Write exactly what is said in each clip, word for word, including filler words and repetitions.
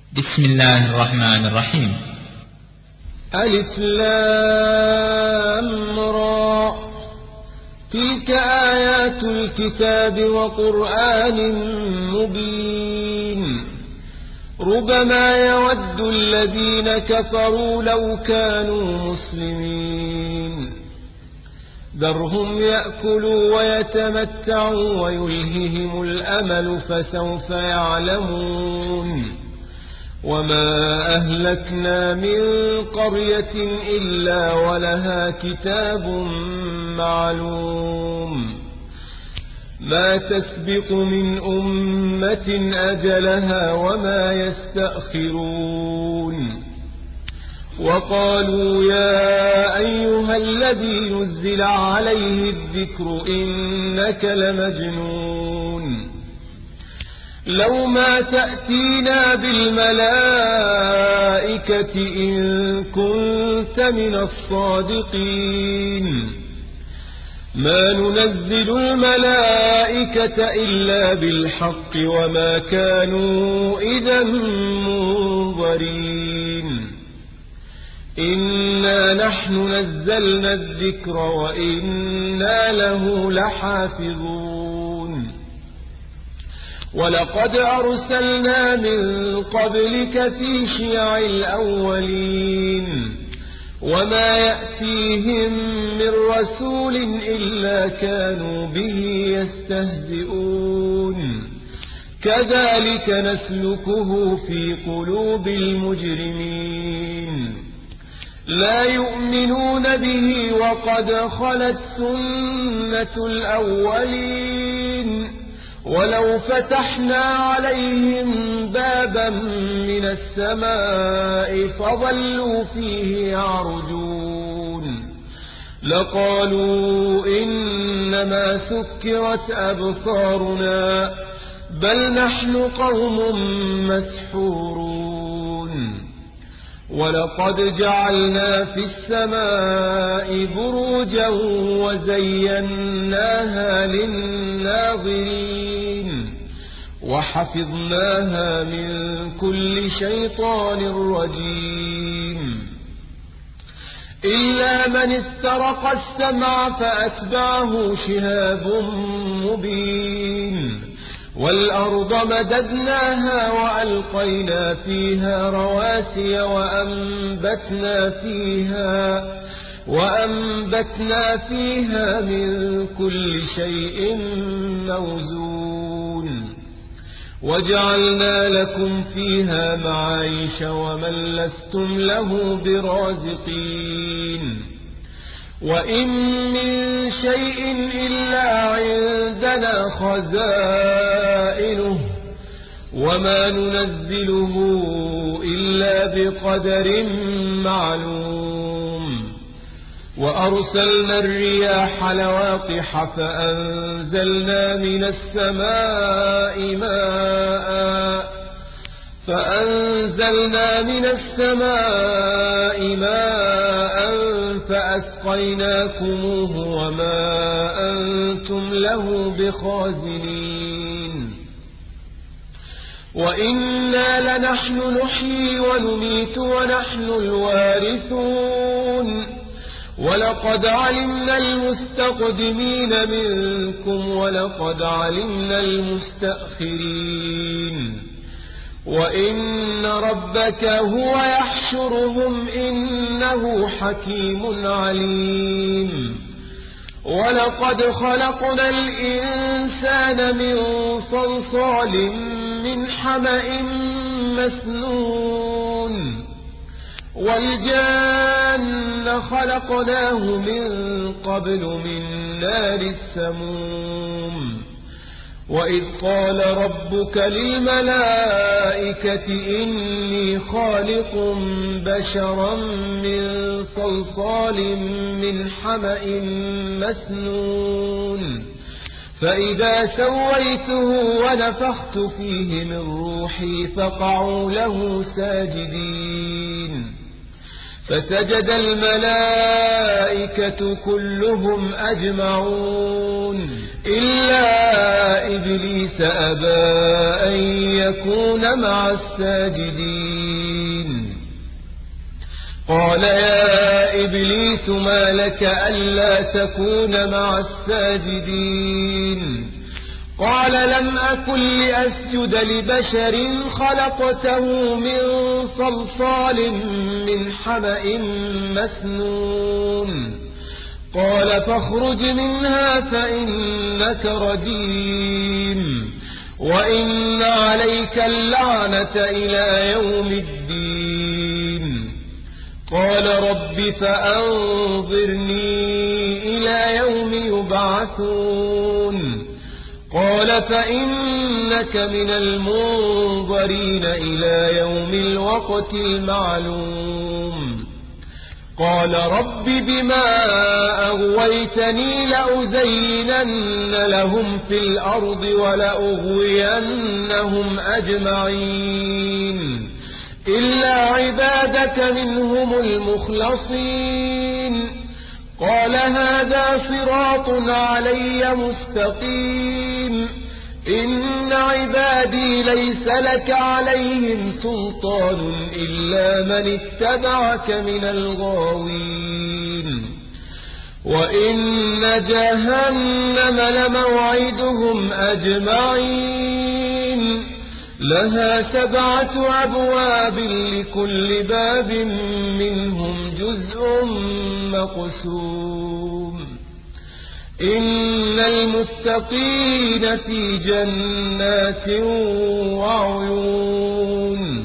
بسم الله الرحمن الرحيم. ألف لام را تلك آيات الكتاب وقرآن مبين ربما يود الذين كفروا لو كانوا مسلمين ذرهم يأكلوا ويتمتعوا ويلههم الأمل فسوف يعلمون وما أهلكنا من قرية إلا ولها كتاب معلوم ما تسبق من أمة أجلها وما يستأخرون وقالوا يا أيها الذي نزل عليه الذكر إنك لمجنون لو ما تأتينا بالملائكة إن كنت من الصادقين ما ننزل الملائكة إلا بالحق وما كانوا إذا منظرين إنا نحن نزلنا الذكر وإنا له لحافظون ولقد أرسلنا من قبلك في شيع الأولين وما يأتيهم من رسول إلا كانوا به يستهزئون كذلك نسلكه في قلوب المجرمين لا يؤمنون به وقد خلت سنة الأولين ولو فتحنا عليهم بابا من السماء فظلوا فيه يعرجون لقالوا إنما سكرت أبصارنا بل نحن قوم مسحورون ولقد جعلنا في السماء بروجا وزيناها للناظرين وحفظناها من كل شيطان رجيم إلا من استرق السمع فأتبعه شهاب مبين والأرض مددناها وألقينا فيها رواسي وأنبتنا فيها وأنبتنا فيها من كل شيء موزون وجعلنا لكم فيها معايش ومن لستم له برازقين وإن من شيء إلا عندنا خزائنه وما ننزله إلا بقدر معلوم وأرسلنا الرياح لواقح فأنزلنا من السماء ماء فأنزلنا من السماء ماء فأسقيناكموه وما أنتم له بخازنين وإنا لنحن نحيي ونميت ونحن الوارثون ولقد علمنا المستقدمين منكم ولقد علمنا المستأخرين وإن ربك هو يحشرهم إنه حكيم عليم ولقد خلقنا الإنسان من صلصال من حمأ مسنون والجان خلقناه من قبل من نار السموم وإذ قال ربك للملائكة إني خالق بشرا من صلصال من حمأ مسنون فإذا سويته ونفخت فيه من روحي فقعوا له ساجدين فسجد الملائكة كلهم أجمعون إلا إبليس أبى أن يكون مع الساجدين قال يا إبليس ما لك ألا تكون مع الساجدين قال لم أكن لأسجد لبشر خلقته من صلصال من حمأ مسنون قال فاخرج منها فإنك رجيم وإن عليك اللعنة إلى يوم الدين قال رب فأنظرني إلى يوم يبعثون قال فإنك من المنظرين إلى يوم الوقت المعلوم قال رب بما أغويتني لأزينن لهم في الأرض ولأغوينهم أجمعين إلا عبادك منهم المخلصين قال هذا صراط علي مستقيم إن عبادي ليس لك عليهم سلطان إلا من اتبعك من الغاوين وإن جهنم لموعدهم أجمعين لها سبعة أبواب لكل باب منهم جزء مقسوم إن المتقين في جنات وعيون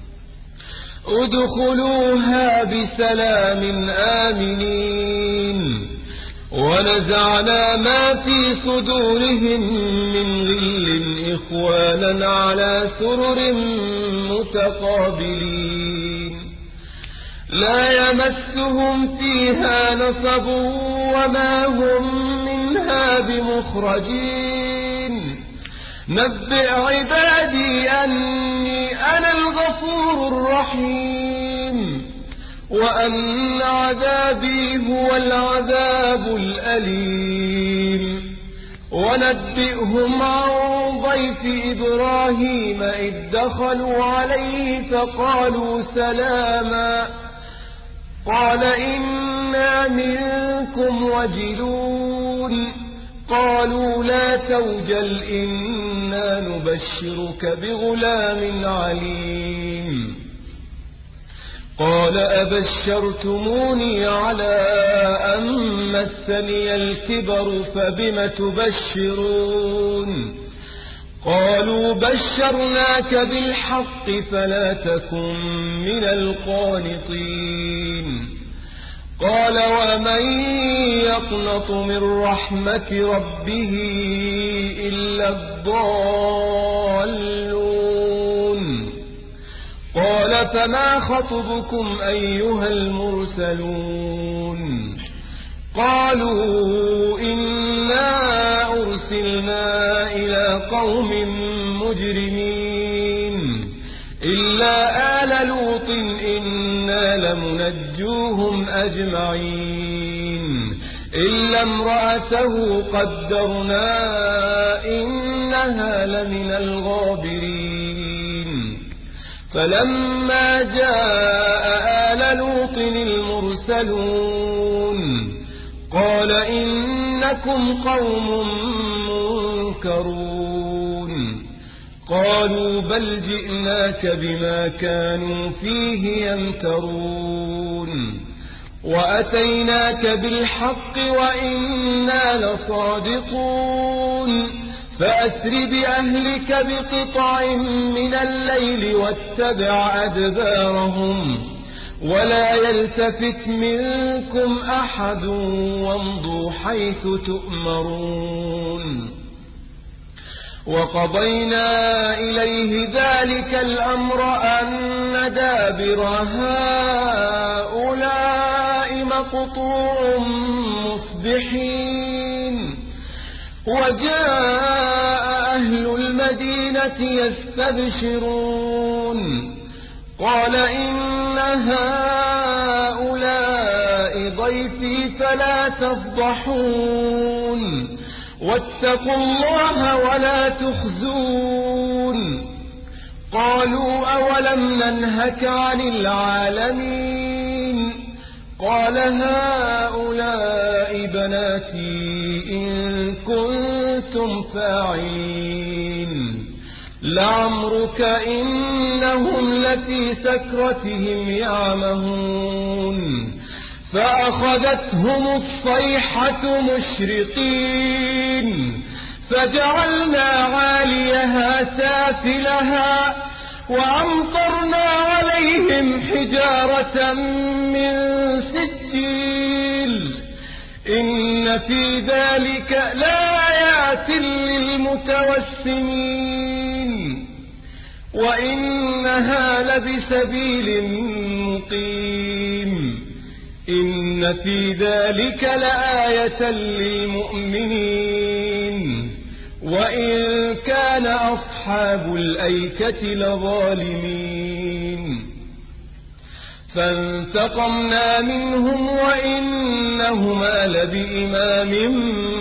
ادخلوها بسلام آمنين ونزعنا ما في صدورهم من غل إخوانا على سرر متقابلين لا يمسهم فيها نصب وما هم منها بمخرجين نبئ عبادي أني أنا الغفور الرحيم وأن عذابي هو العذاب الأليم ونبئهم عن ضيف إبراهيم إذ دخلوا عليه فقالوا سلاما قال إنا منكم وجلون قالوا لا توجل إنا نبشرك بغلام عليم قال أبشرتموني على أن مسني الكبر فبم تبشرون قالوا بشرناك بالحق فلا تكن من القانطين قال ومن يقنط من رحمة ربه إلا الضالون قال فما خطبكم أيها المرسلون قالوا إنا أرسلنا إلى قوم مجرمين إلا آل لوط إنا لمنجوهم أجمعين إلا امرأته قدرنا إنها لمن الغابرين فلما جاء آل لوط المرسلون قال إنكم قوم منكرون قالوا بل جئناك بما كانوا فيه يمترون وأتيناك بالحق وإنا لصادقون فأسر بأهلك بقطع من الليل واتبع أدبارهم ولا يلتفت منكم أحد وامضوا حيث تؤمرون وقضينا إليه ذلك الأمر أن دابر هؤلاء مقطوع مصبحين وجاء أهل المدينة يستبشرون قال إن هؤلاء ضيفي فلا تفضحون واتقوا الله ولا تخزون قالوا أولم ننهك عن العالمين قال هؤلاء بناتي إن كنتم فاعلين لعمرك إنهم لفي سكرتهم يعمهون فأخذتهم الصيحة مشرقين فجعلنا عاليها سافلها وأمطرنا عليهم حجارة من سجيل إن في ذلك لآيات للمتوسمين وإنها لبسبيل مقيم إن في ذلك لآية للمؤمنين وإن كان أصحاب الأيكة لظالمين فانتقمنا منهم وإنهما لبإمام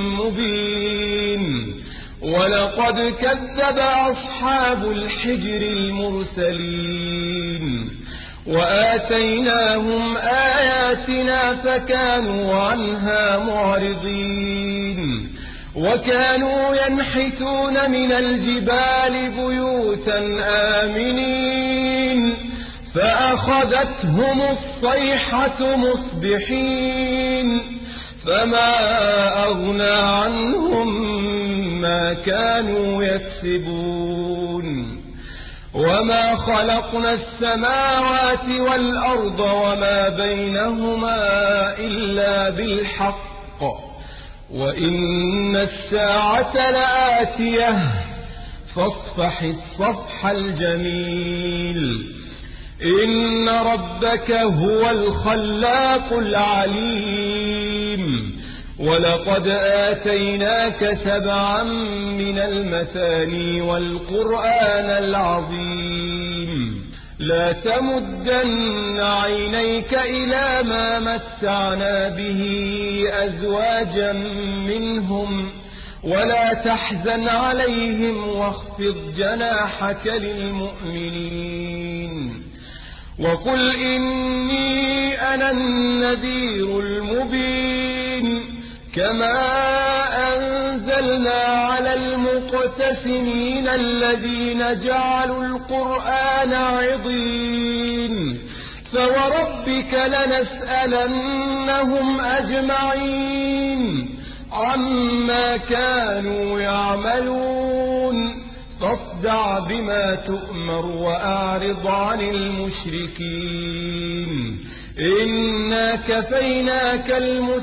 مبين ولقد كذب أصحاب الحجر المرسلين وآتيناهم آياتنا فكانوا عنها معرضين وكانوا ينحتون من الجبال بيوتا آمنين فأخذتهم الصيحة مصبحين فما أغنى عنهم ما كانوا يكسبون وما خلقنا السماوات والأرض وما بينهما إلا بالحق وإن الساعة لآتية فاصفح الصفح الجميل إن ربك هو الخلاق العليم ولقد آتيناك سبعا من المثاني والقرآن العظيم لا تمدن عينيك إلى ما متعنا به أزواجا منهم ولا تحزن عليهم واخفض جناحك للمؤمنين وقل إني أنا النذير المبين كما أنزلنا على المقتسمين الذين جعلوا القرآن عضين فوربك لنسألنهم أجمعين عما كانوا يعملون فاصدع بما تؤمر وأعرض عن المشركين إنا كفيناك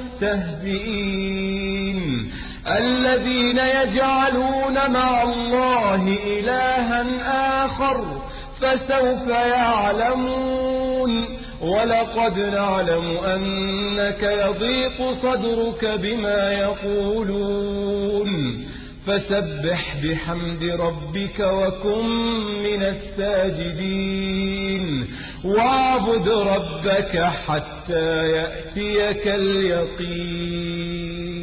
المستهزئين الذين يجعلون مع الله إلها آخر فسوف يعلمون ولقد نعلم أنك يضيق صدرك بما يقولون فسبح بحمد ربك وكن من الساجدين واعبد ربك حتى يأتيك اليقين.